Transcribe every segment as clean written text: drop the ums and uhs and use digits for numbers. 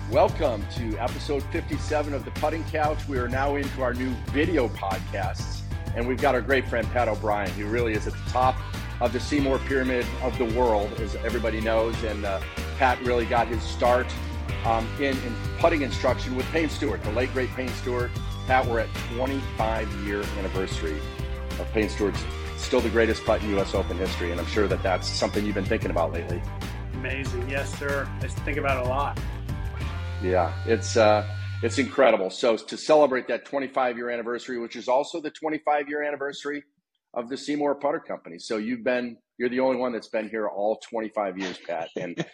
Welcome to episode 57 of the Putting Couch. We are now into our new video podcasts, and we've got our great friend Pat O'Brien, who really is at the top of the Seymour Pyramid of the world, as everybody knows. And Pat really got his start in putting instruction with Payne Stewart, the late great Payne Stewart. Pat, we're at 25-year anniversary of Payne Stewart's still the greatest putt in U.S. Open history, and I'm sure that that's something you've been thinking about lately. Amazing, yes, sir. I think about it a lot. Yeah, it's incredible. So to celebrate that 25-year anniversary, which is also the 25-year anniversary of the Seymour Putter Company. So you're the only one that's been here all 25 years, Pat. And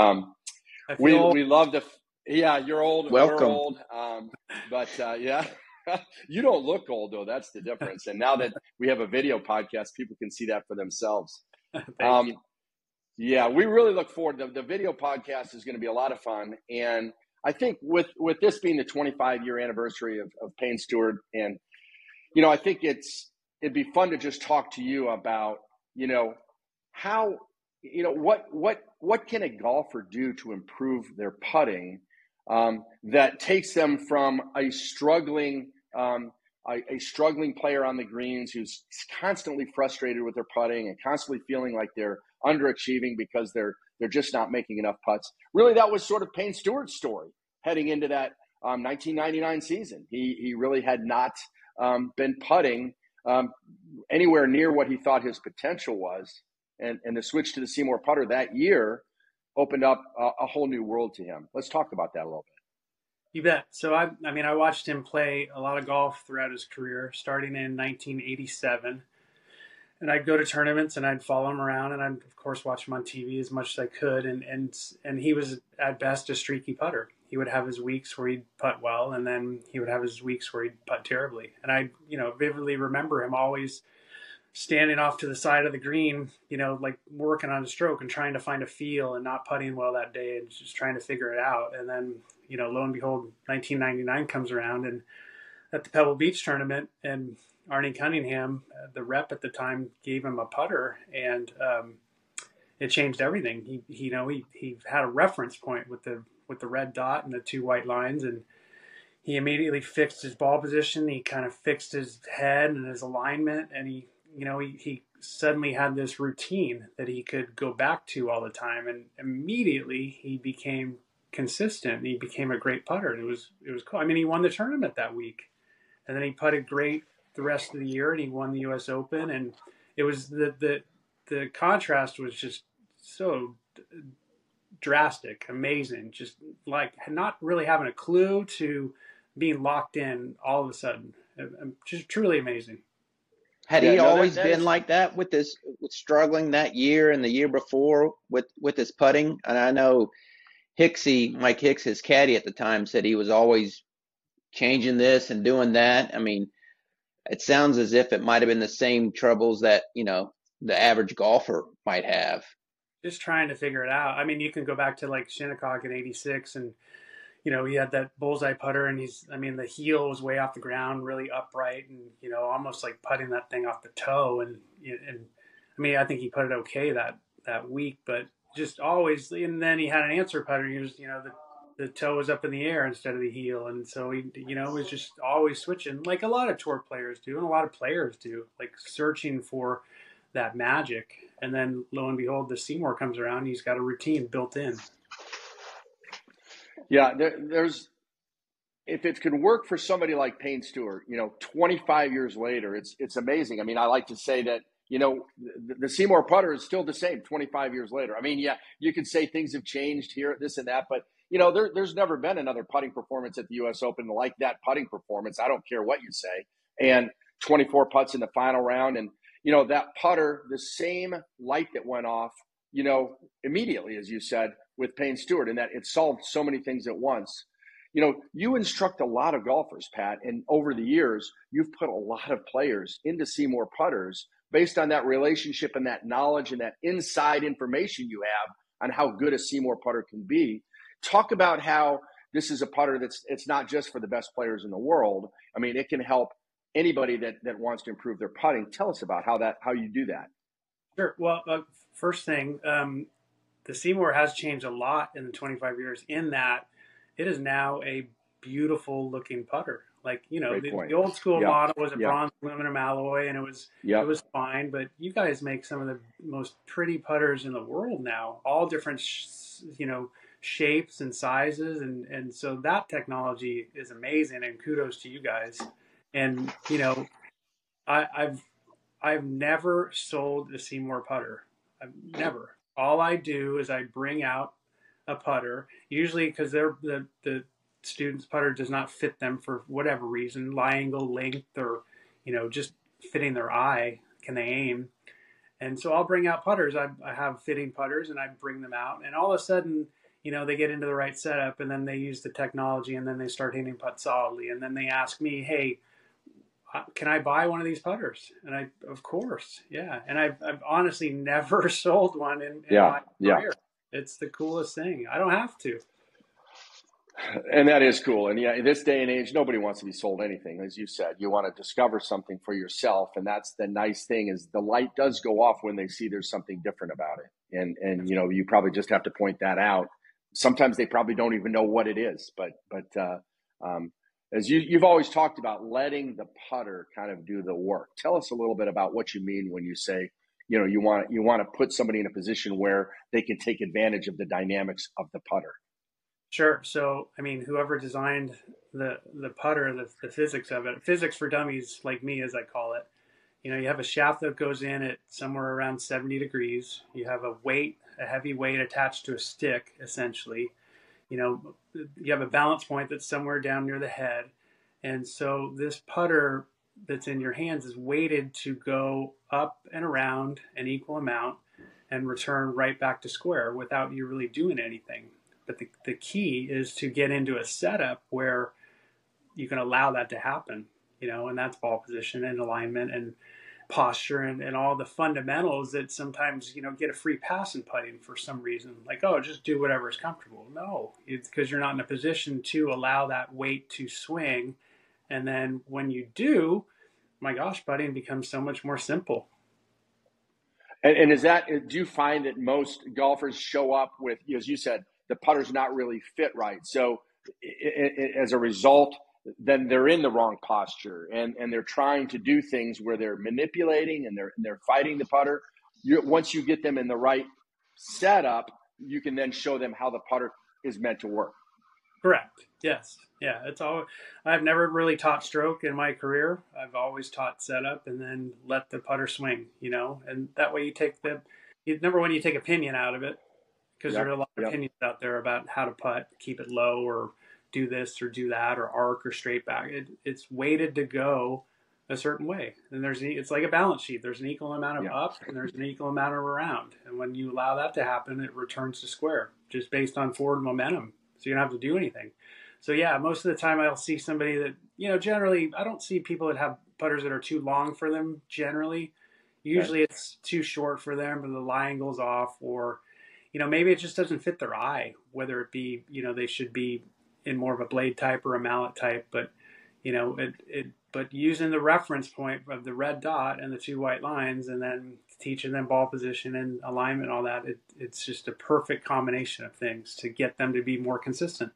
we love you're old. Welcome. We're old. Yeah, you don't look old though. That's the difference. And now that we have a video podcast, people can see that for themselves. Yeah, we really look forward. The video podcast is going to be a lot of fun. And I think with this being the 25-year anniversary of Payne Stewart, and, I think it'd be fun to just talk to you about, how, what can a golfer do to improve their putting that takes them from a struggling player on the greens who's constantly frustrated with their putting and constantly feeling like they're underachieving because they're just not making enough putts. Really, that was sort of Payne Stewart's story heading into that 1999 season. He really had not been putting anywhere near what he thought his potential was. And the switch to the Seymour putter that year opened up a whole new world to him. Let's talk about that a little bit. You bet. So, I watched him play a lot of golf throughout his career, starting in 1987. And I'd go to tournaments and I'd follow him around, and I'd, of course, watch him on TV as much as I could. And he was, at best, a streaky putter. He would have his weeks where he'd putt well, and then he would have his weeks where he'd putt terribly. And I, vividly remember him always standing off to the side of the green, like working on a stroke and trying to find a feel and not putting well that day and just trying to figure it out. And then, lo and behold, 1999 comes around, and at the Pebble Beach tournament, and Arnie Cunningham, the rep at the time, gave him a putter, and it changed everything. He had a reference point with the red dot and the two white lines, and he immediately fixed his ball position. He kind of fixed his head and his alignment, and he suddenly had this routine that he could go back to all the time, and immediately he became consistent. He became a great putter, and it was cool. He won the tournament that week, and then he putted great the rest of the year, and he won the U.S. Open, and it was the contrast was just so drastic, amazing, just like not really having a clue to being locked in all of a sudden. Just truly amazing. Had he always been like that with struggling that year and the year before with his putting? And I know Mike Hicks, his caddy at the time, said he was always changing this and doing that. It sounds as if it might have been the same troubles that, the average golfer might have. Just trying to figure it out. You can go back to like Shinnecock in 86, and, he had that bullseye putter, and the heel was way off the ground, really upright, and, almost like putting that thing off the toe. And I think he put it okay that week, but just always, and then he had an answer putter. He was, the toe was up in the air instead of the heel. And so he, was just always switching, like a lot of tour players do, and a lot of players do, like searching for that magic. And then lo and behold, the Seymour comes around. He's got a routine built in. Yeah, there's if it can work for somebody like Payne Stewart, 25 years later, it's amazing. I like to say that, the Seymour putter is still the same 25 years later. You could say things have changed here, this and that, but there's never been another putting performance at the U.S. Open like that putting performance. I don't care what you say. And 24 putts in the final round. And, that putter, the same light that went off, immediately, as you said, with Payne Stewart, and that it solved so many things at once. You instruct a lot of golfers, Pat, and over the years, you've put a lot of players into Seymour putters based on that relationship and that knowledge and that inside information you have on how good a Seymour putter can be. Talk about how this is a putter it's not just for the best players in the world. It can help anybody that wants to improve their putting. Tell us about how you do that. Sure. Well, first thing, the Seymour has changed a lot in the 25 years in that it is now a beautiful looking putter. Like, Great point. the old school Yeah. model was a Yeah. bronze aluminum alloy, and it Yep. was fine. But you guys make some of the most pretty putters in the world now, all different, shapes and sizes, and so that technology is amazing. And kudos to you guys. And I've never sold a Seymour putter. I've never. All I do is I bring out a putter, usually because the student's putter does not fit them for whatever reason, lie angle, length, or just fitting their eye. Can they aim? And so I'll bring out putters. I have fitting putters, and I bring them out, and all of a sudden, they get into the right setup, and then they use the technology, and then they start hitting putt solidly, and then they ask me, "Hey, can I buy one of these putters?" And of course, yeah. And I've honestly never sold one in my career. It's the coolest thing. I don't have to. And that is cool. And yeah, in this day and age, nobody wants to be sold anything. As you said, you want to discover something for yourself. And that's the nice thing, is the light does go off when they see there's something different about it. And you probably just have to point that out. Sometimes they probably don't even know what it is, but as you've always talked about, letting the putter kind of do the work. Tell us a little bit about what you mean when you say, you want to put somebody in a position where they can take advantage of the dynamics of the putter. Sure. So, I mean, whoever designed the putter, the physics of it, physics for dummies like me, as I call it, you have a shaft that goes in at somewhere around 70 degrees. You have a heavy weight attached to a stick, essentially. You have a balance point that's somewhere down near the head. And so this putter that's in your hands is weighted to go up and around an equal amount and return right back to square without you really doing anything. But the key is to get into a setup where you can allow that to happen, and that's ball position and alignment and posture and all the fundamentals that sometimes, get a free pass in putting for some reason. Like, oh, just do whatever is comfortable. No, it's because you're not in a position to allow that weight to swing. And then when you do, my gosh, putting becomes so much more simple. And do you find that most golfers show up with, as you said, the putter's not really fit right? So as a result, then they're in the wrong posture and they're trying to do things where they're manipulating and they're fighting the putter. Once you get them in the right setup, you can then show them how the putter is meant to work. Correct. Yes. Yeah. I've never really taught stroke in my career. I've always taught setup and then let the putter swing, and that way you take opinion out of it, because there are a lot of opinions out there about how to putt, keep it low or do this or do that or arc or straight back. It's weighted to go a certain way. And it's like a balance sheet. There's an equal amount of up and there's an equal amount of around. And when you allow that to happen, it returns to square just based on forward momentum. So you don't have to do anything. So yeah, most of the time I'll see somebody that, generally I don't see people that have putters that are too long for them generally. Usually it's too short for them or the lie angle's off, or, maybe it just doesn't fit their eye, whether it be, they should be in more of a blade type or a mallet type, but but using the reference point of the red dot and the two white lines and then teaching them ball position and alignment and all that, it's just a perfect combination of things to get them to be more consistent.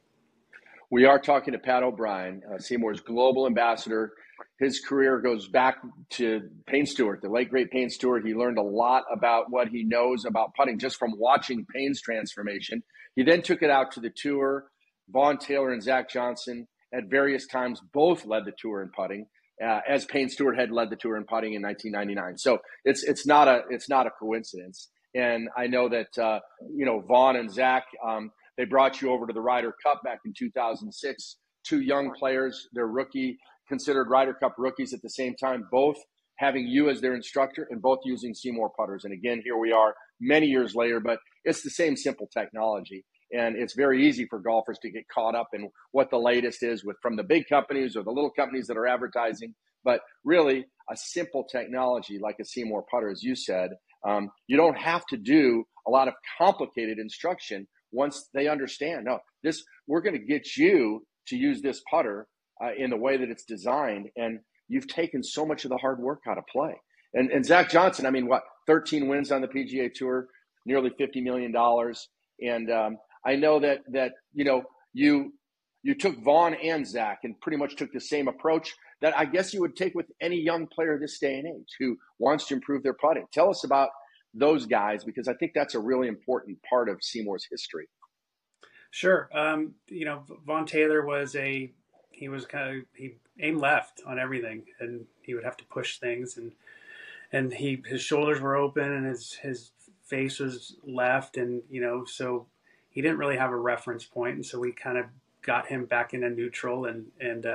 We are talking to Pat O'Brien, Seymour's global ambassador. His career goes back to Payne Stewart, the late great Payne Stewart. He learned a lot about what he knows about putting just from watching Payne's transformation. He then took it out to the tour. Vaughn Taylor and Zach Johnson at various times both led the tour in putting, as Payne Stewart had led the tour in putting in 1999. So it's not a coincidence. And I know that Vaughn and Zach, they brought you over to the Ryder Cup back in 2006. Two young players, they're considered Ryder Cup rookies at the same time, both having you as their instructor and both using Seymour putters. And again, here we are many years later, but it's the same simple technology. And it's very easy for golfers to get caught up in what the latest is from the big companies or the little companies that are advertising. But really, a simple technology like a Seymour putter, as you said, you don't have to do a lot of complicated instruction once they understand, no, we're going to get you to use this putter in the way that it's designed. And you've taken so much of the hard work out of play. And Zach Johnson, 13 wins on the PGA Tour, nearly $50 million. And I know that you took Vaughn and Zach and pretty much took the same approach that I guess you would take with any young player this day and age who wants to improve their putting. Tell us about those guys, because I think that's a really important part of Seymour's history. Sure. Vaughn Taylor he aimed left on everything, and he would have to push things, and his shoulders were open and his face was left, and so he didn't really have a reference point, and so we kind of got him back into neutral, and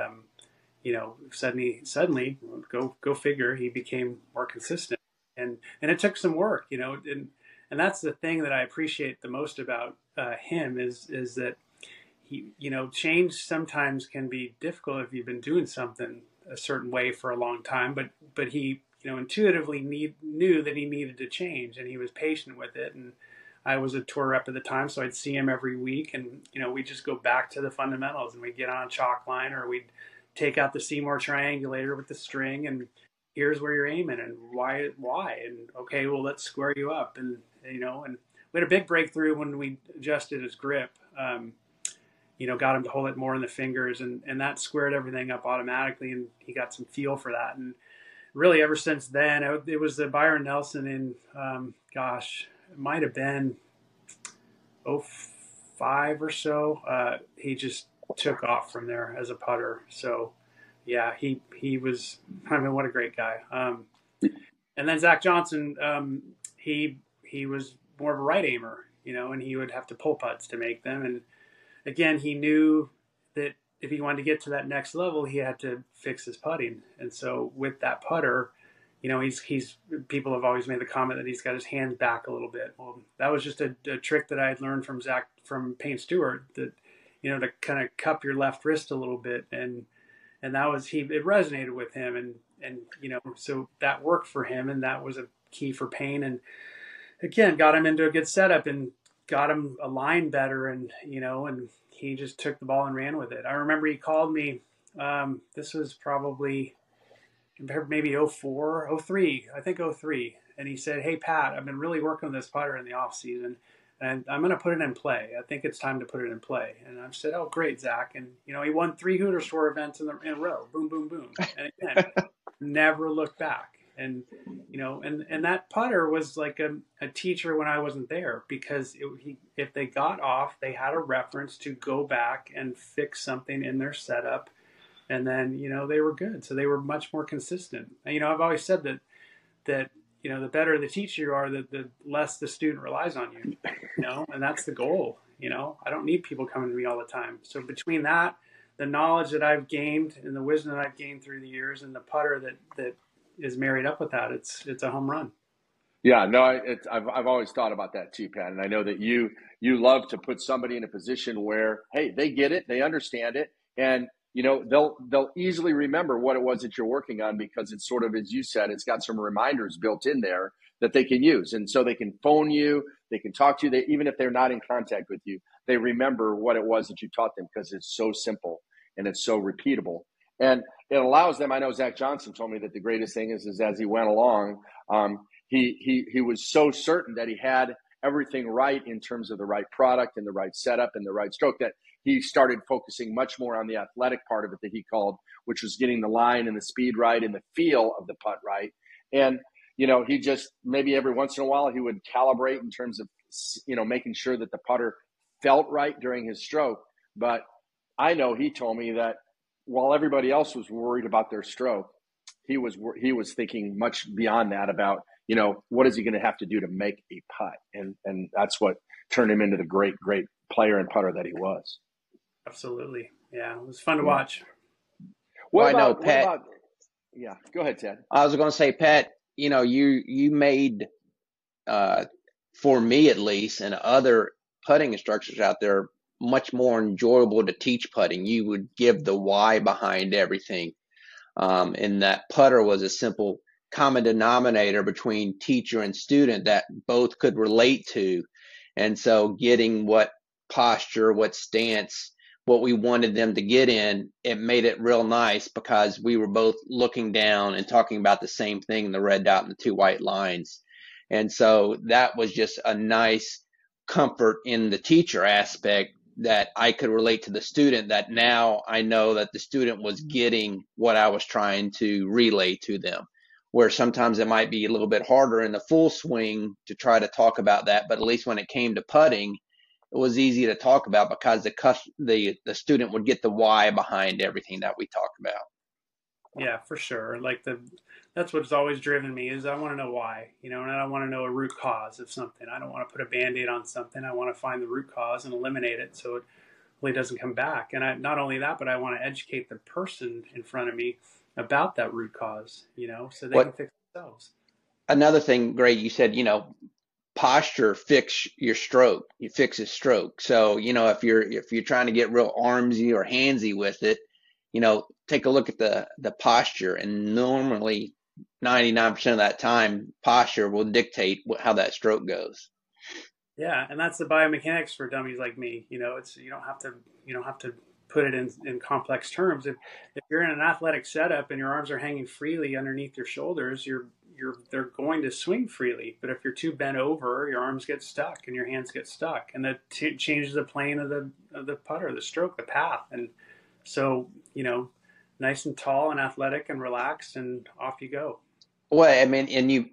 suddenly go figure, he became more consistent, and it took some work, and that's the thing that I appreciate the most about him is that he, change sometimes can be difficult if you've been doing something a certain way for a long time, but he intuitively knew that he needed to change, and he was patient with it. And I was a tour rep at the time, so I'd see him every week, and we just go back to the fundamentals, and we'd get on a chalk line, or we'd take out the Seymour triangulator with the string, and here's where you're aiming, and why, and okay, well, let's square you up, and and we had a big breakthrough when we adjusted his grip. Got him to hold it more in the fingers, and that squared everything up automatically, and he got some feel for that. And really, ever since then, it was the Byron Nelson in, it might have been 05 or so. He just took off from there as a putter. So, yeah, he was, what a great guy. And then Zach Johnson, he was more of a right aimer, and he would have to pull putts to make them. And again, he knew that if he wanted to get to that next level, he had to fix his putting. And so with that putter, he's people have always made the comment that he's got his hands back a little bit. Well, that was just a trick that I had learned from Payne Stewart, that, to kind of cup your left wrist a little bit. And that was, it resonated with him. And so that worked for him. And that was a key for Payne. And again, got him into a good setup and got him aligned better. And he just took the ball and ran with it. I remember he called me, this was probably maybe 03, I think 03. And he said, "Hey, Pat, I've been really working on this putter in the off season, and I'm going to put it in play. I think it's time to put it in play." And I said, "Oh, great, Zach." And, he won 3 Hooters Tour events in a row. Boom, boom, boom. And again, never looked back. And, and that putter was like a teacher when I wasn't there, because if they got off, they had a reference to go back and fix something in their setup. And then, they were good. So they were much more consistent. And, I've always said that, the better the teacher you are, the less the student relies on you, and that's the goal. I don't need people coming to me all the time. So between that, the knowledge that I've gained and the wisdom that I've gained through the years, and the putter that is married up with that, it's a home run. Yeah, no, I've always thought about that too, Pat. And I know that you love to put somebody in a position where, hey, they get it, they understand it, and they'll easily remember what it was that you're working on, because it's sort of, as you said, it's got some reminders built in there that they can use. And so they can phone you, they can talk to you, even if they're not in contact with you, they remember what it was that you taught them, because it's so simple and it's so repeatable. And it allows them, I know Zach Johnson told me that the greatest thing is as he went along, he was so certain that he had everything right in terms of the right product and the right setup and the right stroke, that he started focusing much more on the athletic part of it that he called, which was getting the line and the speed right and the feel of the putt right. And, he just, maybe every once in a while he would calibrate in terms of, making sure that the putter felt right during his stroke. But I know he told me that while everybody else was worried about their stroke, he was thinking much beyond that about, what is he going to have to do to make a putt? And that's what turned him into the great, great player and putter that he was. Absolutely. Yeah. It was fun to watch. Pat. Yeah. Go ahead, Ted. I was going to say, Pat, you made, for me at least, and other putting instructors out there, much more enjoyable to teach putting. You would give the why behind everything. And that putter was a simple common denominator between teacher and student that both could relate to. And so getting what posture, what stance, what we wanted them to get in, it made it real nice, because we were both looking down and talking about the same thing, the red dot and the 2 white lines. And so that was just a nice comfort in the teacher aspect, that I could relate to the student, that now I know that the student was getting what I was trying to relay to them. Where sometimes it might be a little bit harder in the full swing to try to talk about that, but at least when it came to putting, it was easy to talk about because the student would get the why behind everything that we talk about. Yeah, for sure. Like that's what's always driven me is I want to know why, and I want to know a root cause of something. I don't want to put a Band-Aid on something. I want to find the root cause and eliminate it so it really doesn't come back. And not only that, but I want to educate the person in front of me about that root cause, so they can fix themselves. Another thing, Greg, you said, posture fix your stroke. It fixes stroke. So, if you're trying to get real armsy or handsy with it, take a look at the posture, and normally 99% of that time, posture will dictate how that stroke goes. Yeah, and that's the biomechanics for dummies like me. It's you don't have to put it in complex terms. If you're in an athletic setup and your arms are hanging freely underneath your shoulders, they're going to swing freely. But if you're too bent over, your arms get stuck and your hands get stuck, and that changes the plane of the putter, the stroke, the path. And so, nice and tall and athletic and relaxed, and off you go. Well, I mean,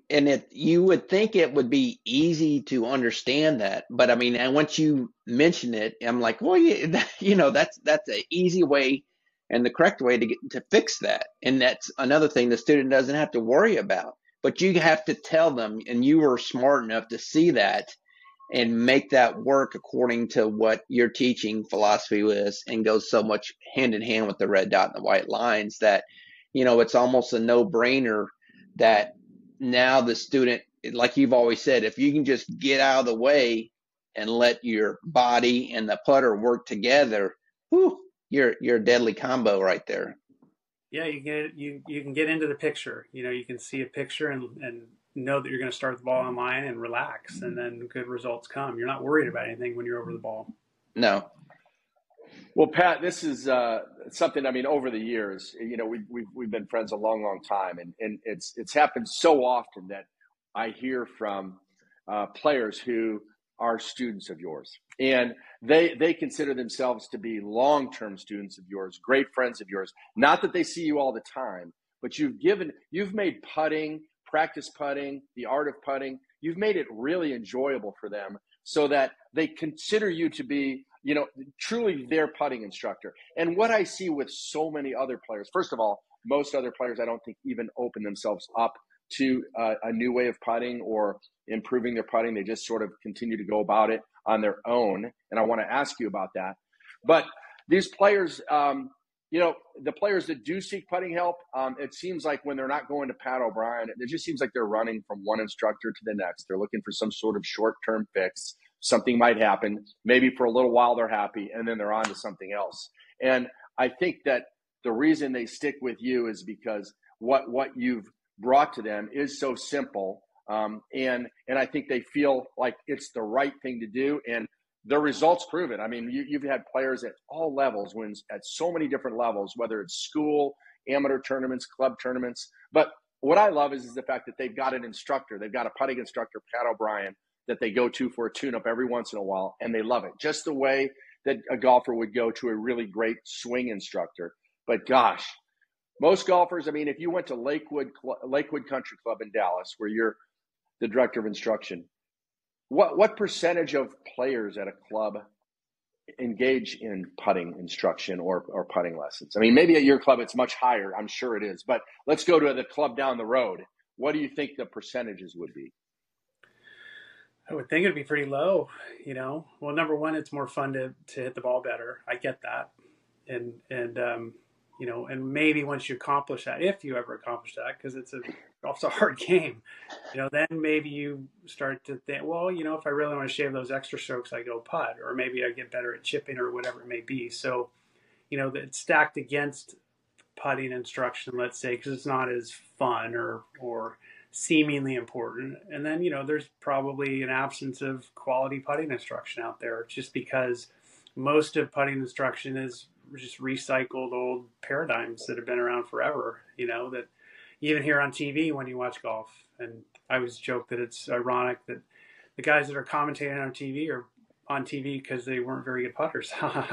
you would think it would be easy to understand that, but I mean, and once you mention it, I'm like, well, yeah, that's an easy way and the correct way to fix that. And that's another thing the student doesn't have to worry about, but you have to tell them, and you were smart enough to see that and make that work according to what your teaching philosophy was, and goes so much hand in hand with the red dot and the white lines that, it's almost a no-brainer that now the student, like you've always said, if you can just get out of the way and let your body and the putter work together, whew, you're a deadly combo right there. Yeah, you can get into the picture. You can see a picture and know that you're going to start the ball on line and relax, and then good results come. You're not worried about anything when you're over the ball. No. Well, Pat, this is something. I mean, over the years, we've been friends a long, long time, and it's happened so often that I hear from players who are students of yours, and they consider themselves to be long-term students of yours, great friends of yours. Not that they see you all the time, but you've made putting, practice putting, the art of putting, you've made it really enjoyable for them, so that they consider you to be, truly their putting instructor. And what I see with so many other players, first of all, most other players I don't think even open themselves up to a new way of putting or improving their putting. They just sort of continue to go about it on their own. And I want to ask you about that. But these players, the players that do seek putting help, it seems like when they're not going to Pat O'Brien, it just seems like they're running from one instructor to the next. They're looking for some sort of short-term fix. Something might happen. Maybe for a little while they're happy, and then they're on to something else. And I think that the reason they stick with you is because what you've brought to them is so simple. And I think they feel like it's the right thing to do. And the results prove it. I mean, you've had players at all levels, wins at so many different levels, whether it's school, amateur tournaments, club tournaments. But what I love is the fact that they've got an instructor. They've got a putting instructor, Pat O'Brien, that they go to for a tune-up every once in a while, and they love it. Just the way that a golfer would go to a really great swing instructor. But gosh, most golfers, I mean, if you went to Lakewood Country Club in Dallas, where you're the director of instruction, what percentage of players at a club engage in putting instruction or putting lessons? I mean, maybe at your club it's much higher. I'm sure it is. But let's go to the club down the road. What do you think the percentages would be? I would think it'd be pretty low, Well, number one, it's more fun to hit the ball better. I get that. And and maybe once you accomplish that, if you ever accomplish that, because it's a hard game, then maybe you start to think, well, if I really want to shave those extra strokes, I go putt, or maybe I get better at chipping or whatever it may be. So, it's stacked against putting instruction, let's say, because it's not as fun or seemingly important. And then, there's probably an absence of quality putting instruction out there, just because most of putting instruction is just recycled old paradigms that have been around forever, that even here on TV when you watch golf. And I always joke that it's ironic that the guys that are commentating on TV are on TV because they weren't very good putters.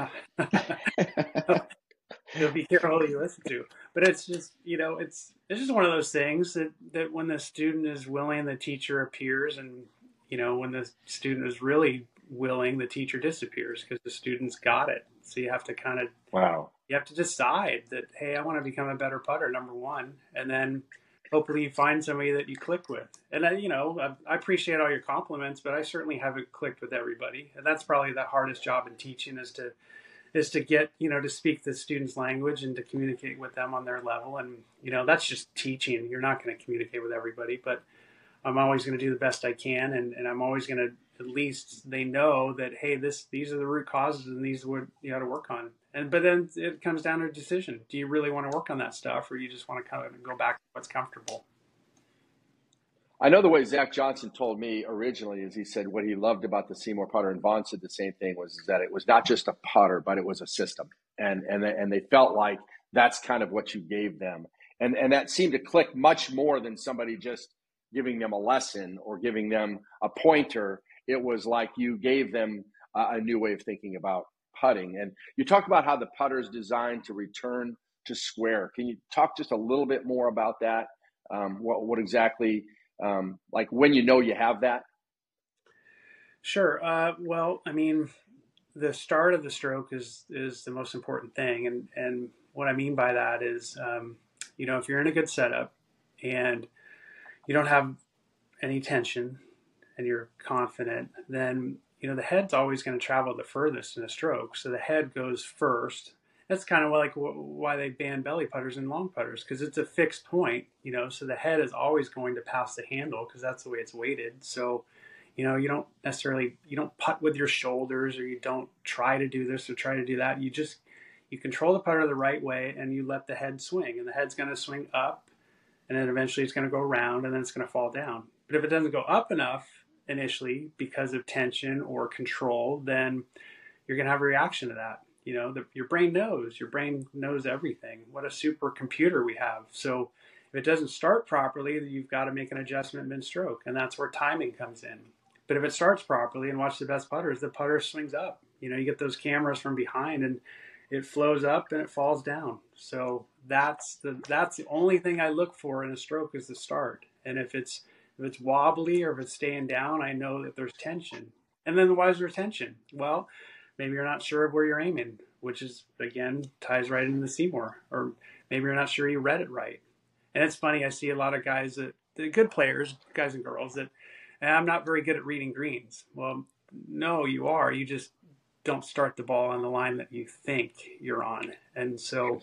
So be careful who you listen to. But it's just, it's just one of those things that when the student is willing, the teacher appears, and when the student is really willing, the teacher disappears because the student's got it. So you have to kind of you have to decide that, hey, I want to become a better putter, number one, and then hopefully you find somebody that you click with. And I appreciate all your compliments, but I certainly haven't clicked with everybody, and that's probably the hardest job in teaching is to get, to speak the student's language and to communicate with them on their level. And, that's just teaching. You're not going to communicate with everybody, but I'm always going to do the best I can. And I'm always going to, at least they know that, hey, these are the root causes and these are what you got to work on. But then it comes down to a decision. Do you really want to work on that stuff, or you just want to kind of go back to what's comfortable? I know the way Zach Johnson told me originally is he said what he loved about the Seymour putter, and Vaughn said the same thing, was that it was not just a putter, but it was a system. And they felt like that's kind of what you gave them. And that seemed to click much more than somebody just giving them a lesson or giving them a pointer. It was like you gave them a new way of thinking about putting. And you talked about how the putter is designed to return to square. Can you talk just a little bit more about that? What exactly, like when you have that? Sure. Well, I mean, the start of the stroke is the most important thing. And what I mean by that is, if you're in a good setup and you don't have any tension and you're confident, then, the head's always going to travel the furthest in a stroke. So the head goes first. That's kind of like why they ban belly putters and long putters, because it's a fixed point, so the head is always going to pass the handle because that's the way it's weighted. So, you don't putt with your shoulders, or you don't try to do this or try to do that. You control the putter the right way and you let the head swing, and the head's going to swing up, and then eventually it's going to go around, and then it's going to fall down. But if it doesn't go up enough initially because of tension or control, then you're going to have a reaction to that. Your brain knows everything. What a supercomputer we have. So if it doesn't start properly, you've got to make an adjustment mid-stroke, and that's where timing comes in. But if it starts properly, and watch the best putters, the putter swings up. You get those cameras from behind, and it flows up and it falls down. So that's the only thing I look for in a stroke is the start. And if it's wobbly or if it's staying down, I know that there's tension. And then why is there tension? Well, maybe you're not sure of where you're aiming, which is, again, ties right into the Seymour. Or maybe you're not sure you read it right. And it's funny, I see a lot of guys the good players, guys and girls, that, and I'm not very good at reading greens. Well, no, you are. You just don't start the ball on the line that you think you're on. And so,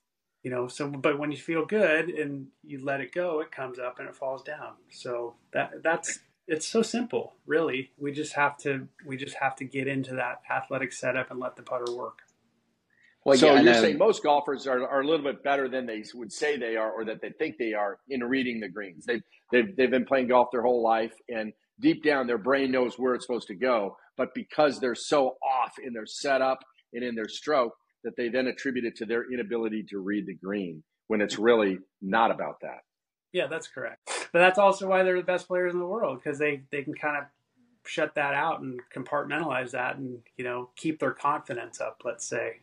but when you feel good and you let it go, it comes up and it falls down. So it's so simple, really. We just have to get into that athletic setup and let the putter work. Well, so you're saying most golfers are a little bit better than they would say they are, or that they think they are, in reading the greens. They've been playing golf their whole life, and deep down their brain knows where it's supposed to go. But because they're so off in their setup and in their stroke, that they then attribute it to their inability to read the green, when it's really not about that. Yeah, that's correct. But that's also why they're the best players in the world, because they can kind of shut that out and compartmentalize that and, keep their confidence up, let's say.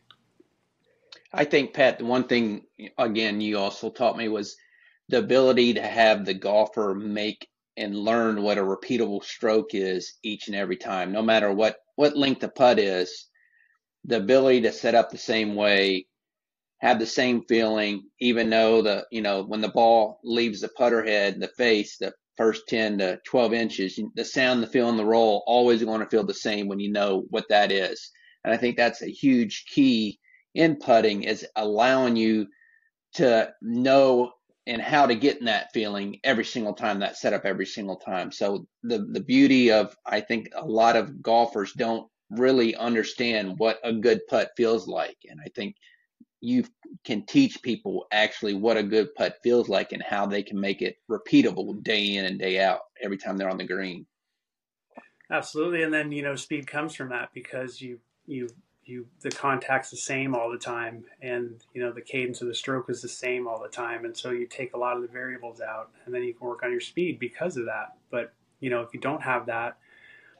I think, Pat, the one thing, again, you also taught me was the ability to have the golfer make and learn what a repeatable stroke is each and every time, no matter what length the putt is. The ability to set up the same way, have the same feeling, even though when the ball leaves the putter head, the face, the first 10 to 12 inches, the sound, the feel, and the roll, always going to feel the same when you know what that is. And I think that's a huge key in putting, is allowing you to know and how to get in that feeling every single time, that setup every single time. So the beauty of, I think a lot of golfers don't really understand what a good putt feels like. And I think you can teach people actually what a good putt feels like and how they can make it repeatable day in and day out every time they're on the green. Absolutely. And then, speed comes from that, because the contact's the same all the time, and the cadence of the stroke is the same all the time, and so you take a lot of the variables out, and then you can work on your speed because of that. But if you don't have that,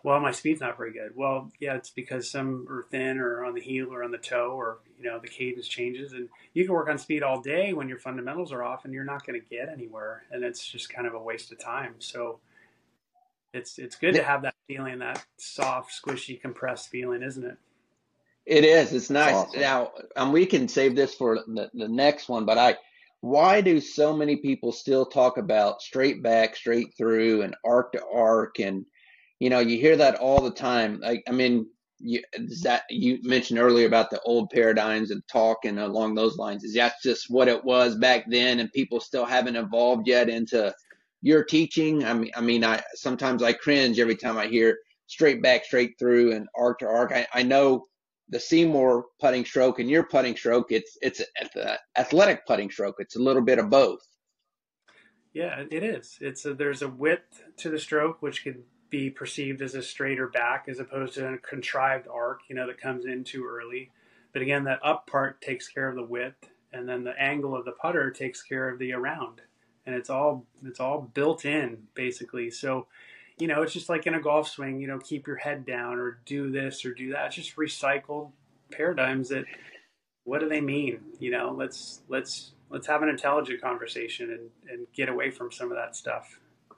well, my speed's not very good. Well, yeah, it's because some are thin or on the heel or on the toe, or the cadence changes. And you can work on speed all day when your fundamentals are off, and you're not going to get anywhere. And it's just kind of a waste of time. So it's good to have that feeling, that soft, squishy, compressed feeling, isn't it? It is. It's nice. Awesome. Now, we can save this for the next one, but why do so many people still talk about straight back, straight through, and arc to arc? And, you hear that all the time. You mentioned earlier about the old paradigms and talking along those lines. Is that just what it was back then, and people still haven't evolved yet into your teaching? I sometimes I cringe every time I hear straight back, straight through, and arc to arc. I know the Seymour putting stroke and your putting stroke, it's an athletic putting stroke. It's a little bit of both. Yeah, it is. There's a width to the stroke, which could be perceived as a straighter back as opposed to a contrived arc, that comes in too early. But again, that up part takes care of the width, and then the angle of the putter takes care of the around, and it's all built in basically. So, it's just like in a golf swing, keep your head down or do this or do that. It's just recycled paradigms that, what do they mean? Let's have an intelligent conversation and get away from some of that stuff.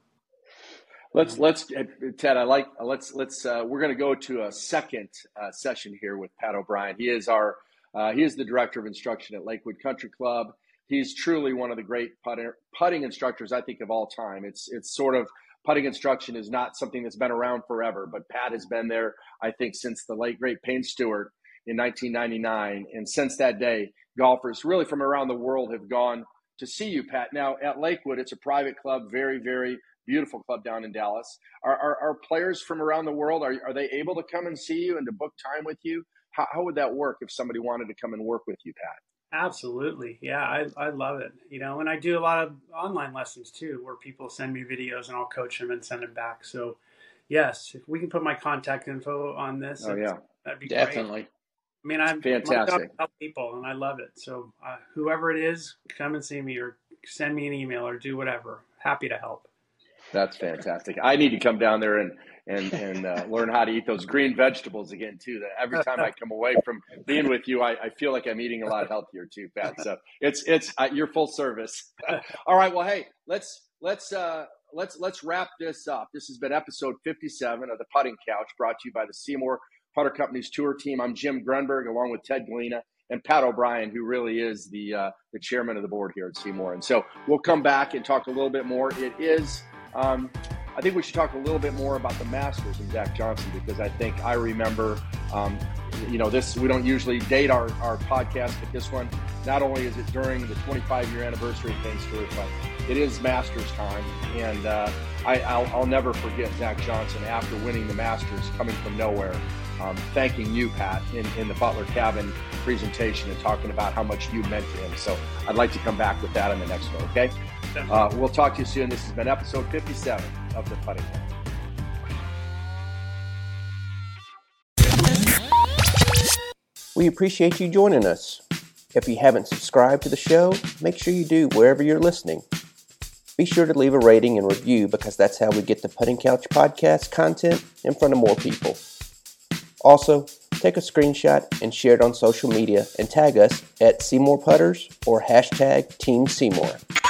Let's Ted, we're going to go to a second session here with Pat O'Brien. He is the director of instruction at Lakewood Country Club. He's truly one of the great putting instructors, I think, of all time. It's sort of, putting instruction is not something that's been around forever, but Pat has been there, I think, since the late, great Payne Stewart in 1999. And since that day, golfers really from around the world have gone to see you, Pat. Now, at Lakewood, it's a private club, very, very beautiful club down in Dallas. Are players from around the world, are they able to come and see you and to book time with you? How would that work if somebody wanted to come and work with you, Pat? Absolutely. Yeah, I love it. And I do a lot of online lessons too, where people send me videos and I'll coach them and send them back. So yes, if we can put my contact info on this, that'd be definitely great. I'm fantastic. Help people, and I love it. So whoever it is, come and see me or send me an email or do whatever. Happy to help. That's fantastic. I need to come down there and learn how to eat those green vegetables again too. That every time I come away from being with you, I feel like I'm eating a lot healthier too, Pat. So it's you're full service. All right. Well, hey, let's wrap this up. This has been episode 57 of the Putting Couch, brought to you by the Seymour Putter Company's tour team. I'm Jim Grunberg, along with Ted Galena and Pat O'Brien, who really is the chairman of the board here at Seymour. And so we'll come back and talk a little bit more. It is. I think we should talk a little bit more about the Masters and Zach Johnson, because I remember, this, we don't usually date our podcast, but this one, not only is it during the 25-year anniversary of Payne Stewart, but it is Masters time. And I'll never forget Zach Johnson after winning the Masters, coming from nowhere, thanking you, Pat, in the Butler Cabin presentation and talking about how much you meant to him. So I'd like to come back with that in the next one, okay? We'll talk to you soon. This has been episode 57 of the Putting Couch. We appreciate you joining us. If you haven't subscribed to the show, make sure you do wherever you're listening. Be sure to leave a rating and review, because that's how we get the Putting Couch podcast content in front of more people. Also, take a screenshot and share it on social media and tag us at Seymour Putters or #Team Seymour.